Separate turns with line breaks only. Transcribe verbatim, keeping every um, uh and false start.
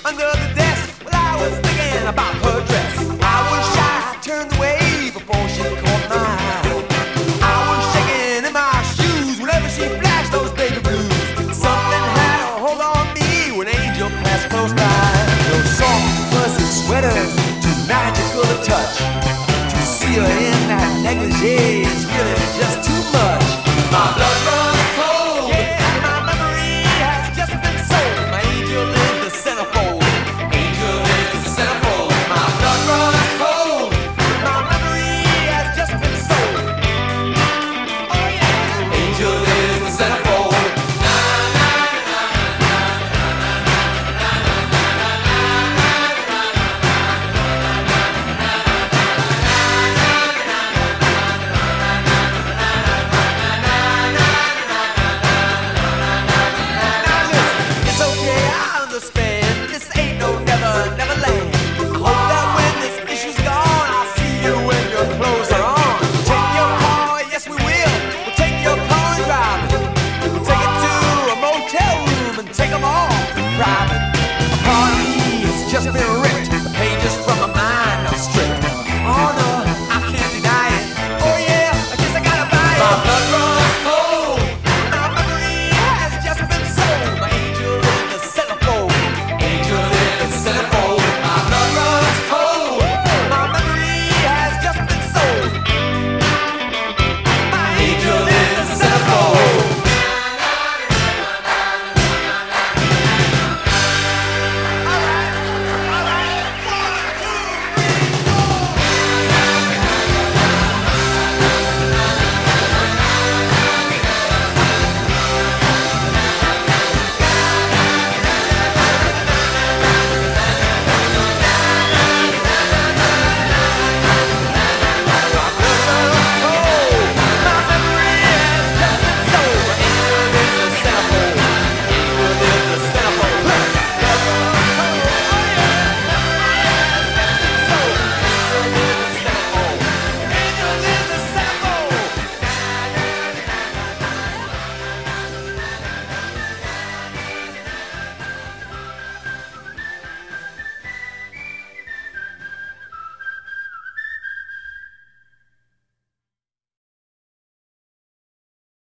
under the desk. Well, I was thinking about her dress. I was shy, turned away before she caught my eye. I was shaking in my shoes whenever she flashed those baby blues. Something had a hold on me when Angel passed close by. Those soft, fuzzy sweaters, too magical to touch. To see her in that negligee,